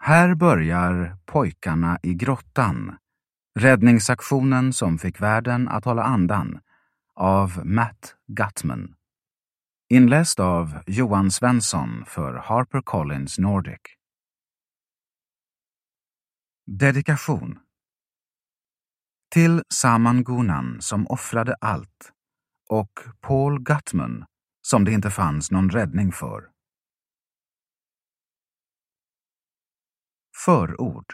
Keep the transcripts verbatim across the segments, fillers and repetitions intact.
Här börjar Pojkarna i grottan, räddningsaktionen som fick världen att hålla andan, av Matt Gutman. Inläst av Johan Svensson för HarperCollins Nordic. Dedikation. Till Saman Gunan som offrade allt, och Paul Gutman som det inte fanns någon räddning för. Förord.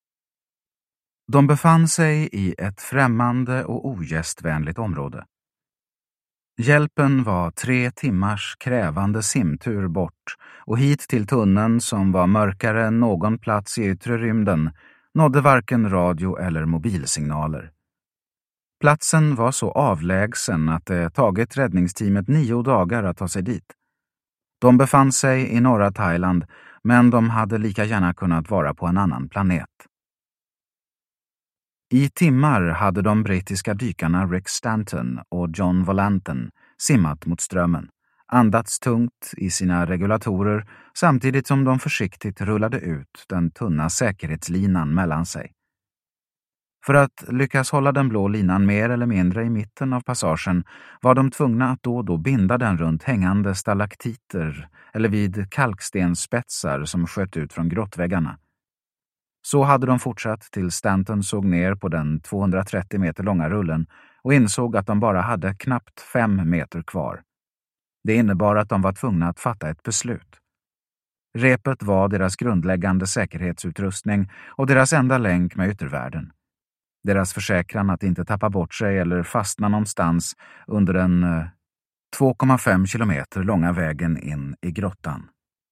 De befann sig i ett främmande och ogästvänligt område. Hjälpen var tre timmars krävande simtur bort, och hit till tunneln som var mörkare än någon plats i yttre rymden nådde varken radio eller mobilsignaler. Platsen var så avlägsen att det tagit räddningsteamet nio dagar att ta sig dit. De befann sig i norra Thailand, men de hade lika gärna kunnat vara på en annan planet. I timmar hade de brittiska dykarna Rick Stanton och John Volanten simmat mot strömmen, andats tungt i sina regulatorer samtidigt som de försiktigt rullade ut den tunna säkerhetslinan mellan sig. För att lyckas hålla den blå linan mer eller mindre i mitten av passagen var de tvungna att då och då binda den runt hängande stalaktiter eller vid kalkstensspetsar som sköt ut från grottväggarna. Så hade de fortsatt till Stanton såg ner på den tvåhundratrettio meter långa rullen och insåg att de bara hade knappt fem meter kvar. Det innebar att de var tvungna att fatta ett beslut. Repet var deras grundläggande säkerhetsutrustning och deras enda länk med yttervärlden. Deras försäkran att inte tappa bort sig eller fastna någonstans under den två komma fem kilometer långa vägen in i grottan.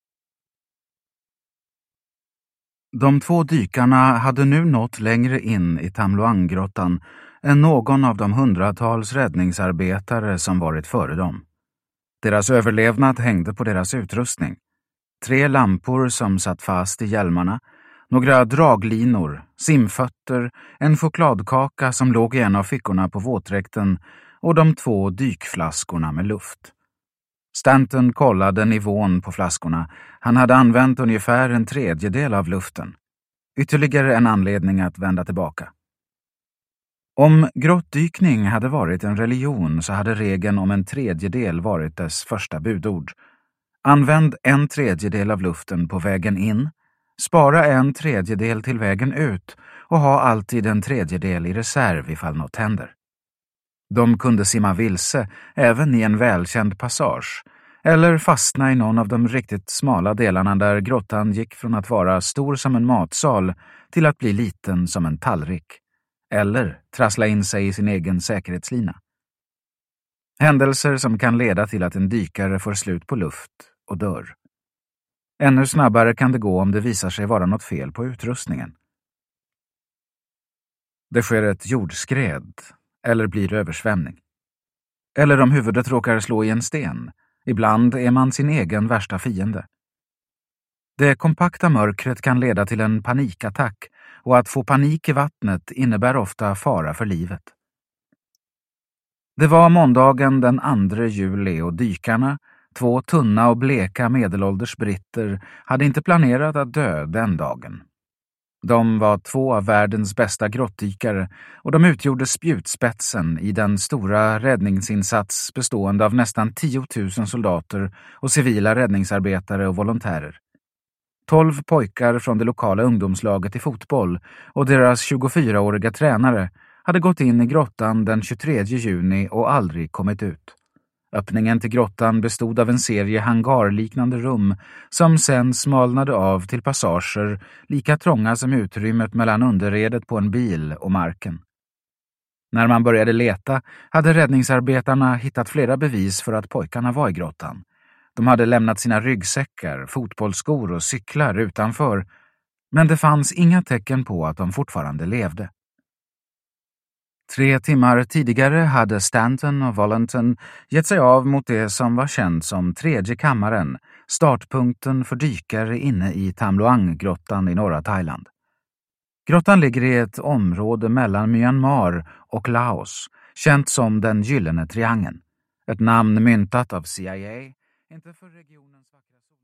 De två dykarna hade nu nått längre in i Tham Luang-grottan än någon av de hundratals räddningsarbetare som varit före dem. Deras överlevnad hängde på deras utrustning. Tre lampor som satt fast i hjälmarna, några draglinor, simfötter, en chokladkaka som låg i en av fickorna på våtdräkten och de två dykflaskorna med luft. Stanton kollade nivån på flaskorna. Han hade använt ungefär en tredjedel av luften. Ytterligare en anledning att vända tillbaka. Om grottdykning hade varit en religion så hade regeln om en tredjedel varit dess första budord. Använd en tredjedel av luften på vägen in, spara en tredjedel till vägen ut och ha alltid en tredjedel i reserv ifall något händer. De kunde simma vilse även i en välkänd passage eller fastna i någon av de riktigt smala delarna där grottan gick från att vara stor som en matsal till att bli liten som en tallrik eller trassla in sig i sin egen säkerhetslina. Händelser som kan leda till att en dykare får slut på luft och dör. Ännu snabbare kan det gå om det visar sig vara något fel på utrustningen. Det sker ett jordskred eller blir översvämning. Eller om huvudet råkar slå i en sten. Ibland är man sin egen värsta fiende. Det kompakta mörkret kan leda till en panikattack och att få panik i vattnet innebär ofta fara för livet. Det var måndagen den andra juli och dykarna, två tunna och bleka medelålders britter, hade inte planerat att dö den dagen. De var två av världens bästa grottdykare och de utgjorde spjutspetsen i den stora räddningsinsats bestående av nästan tio tusen soldater och civila räddningsarbetare och volontärer. Tolv pojkar från det lokala ungdomslaget i fotboll och deras tjugofyraåriga tränare hade gått in i grottan den tjugotredje juni och aldrig kommit ut. Öppningen till grottan bestod av en serie hangarliknande rum som sen smalnade av till passager lika trånga som utrymmet mellan underredet på en bil och marken. När man började leta hade räddningsarbetarna hittat flera bevis för att pojkarna var i grottan. De hade lämnat sina ryggsäckar, fotbollsskor och cyklar utanför, men det fanns inga tecken på att de fortfarande levde. Tre timmar tidigare hade Stanton och Volanten gett sig av mot det som var känt som tredje kammaren, startpunkten för dykare inne i Tham Luang-grottan i norra Thailand. Grottan ligger i ett område mellan Myanmar och Laos, känt som den gyllene triangeln. Ett namn myntat av C I A, inte för regionens vackra